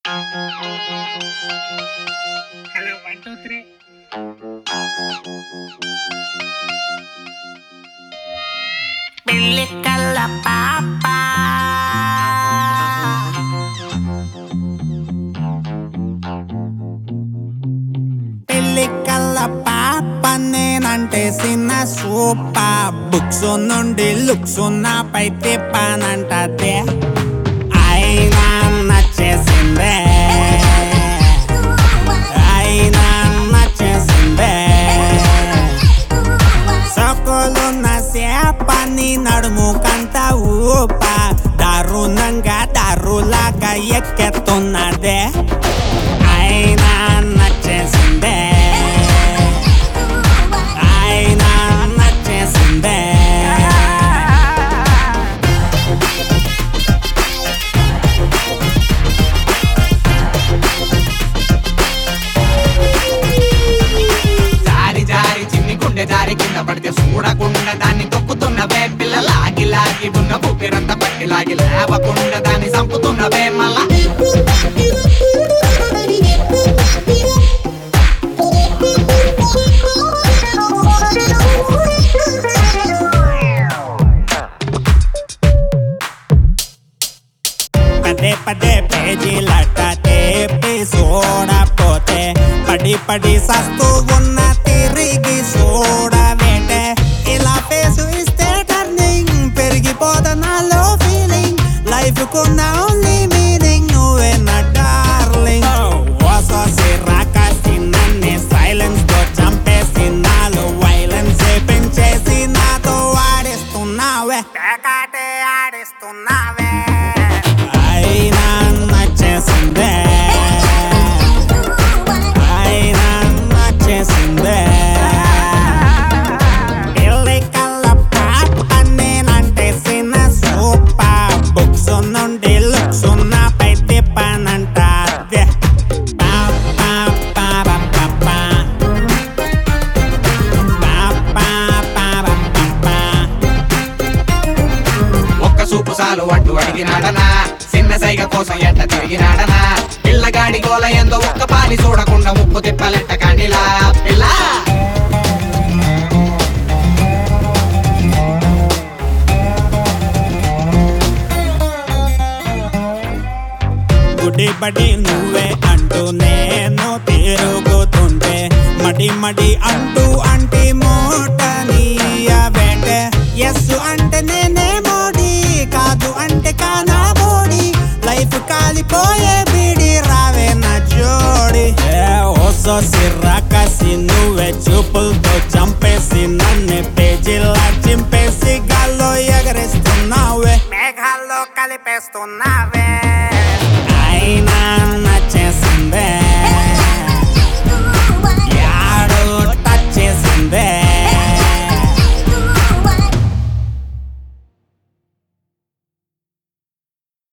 Hello 1, 2, 3. పెళ్లి కల్ల పాప పెళ్లి కల్ల పాప నేనంటే చిన్న సూపర్ బుక్స్ నుండి లుక్స్ నాపై తిప్పానంటే అయినా నచ్చేసిందే అయినా నచ్చేసిందే సొక్కులున్న సేపని నడుము కంట ఊప దారుణంగా దారులాగా ఎక్కెత్తున్నదే అయినా నచ్చేసిందే అయినా నచ్చేసిందే జారి జారి చిన్ని గుండె జారి కింద పడితే చూడకుండా దాన్ని తొక్కుతున్నవే పిల్ల లాగి లాగి ఉన్న ఊపిరంతా పట్టి లాగి లేవకుండా దాన్ని చంపుతున్నవే మళ్ళా పదే పదే పేజీలట తేపి చూడపోతే పడి పడి సస్తూ ఉన్న తిరిగి చూడవేటే ఇలా ఫేసు ఇస్తే టర్నింగ్ పెరిగిపోతా నాలో ఫీలింగ్ లైఫ్ కున్న ఓన్లీ మీనింగ్ నువ్వే నా డార్లింగ్ ఓసోసి రాకాసి నన్ను సైలెన్స్ తో చంపేసి నాలో వైలెన్స్ పెంచేసి నాతో ఆడిస్తున్నావే పేకాటే ఆడిస్తున్నావే అయినా నచ్చేసిందే అయినా నచ్చేసిందే పెళ్లి కల్ల పాప నేనంటే చిన్న సూపర్ బుక్స్ నుండి లుక్స్ నాపై తిప్పానంట అదే ఒక్క సూపు సాలు అడ్డు అడిగినాడనా చిన్న సైగ కోసం ఎట్ట తిరిగినాడనా పిల్లగాడి గోల ఎందో ఒక్క పాలి చూడకుండా ముప్పు తిప్పలెట్ట కండిలా పిల్ల గుడి బడి నువ్వే అంటూ నేను తిరుగుతుంటే మడి మడి అంటూ అంటి మూట నీయబెట్టే ఎస్ అంటే నేనే మోడి కాదు అంటే కానా బోడి లైఫ్ కాలిపోయే బీడి రావే నా జోడి ఓసో సిర్రాకసి నువ్వే చూపులతో చంపేసి నన్ను పేజీలా చింపేసి గాల్లో ఎగరేస్తున్నావే మేఘాల్లో కలిపేస్తున్నావే అయినా నచ్చేసిందే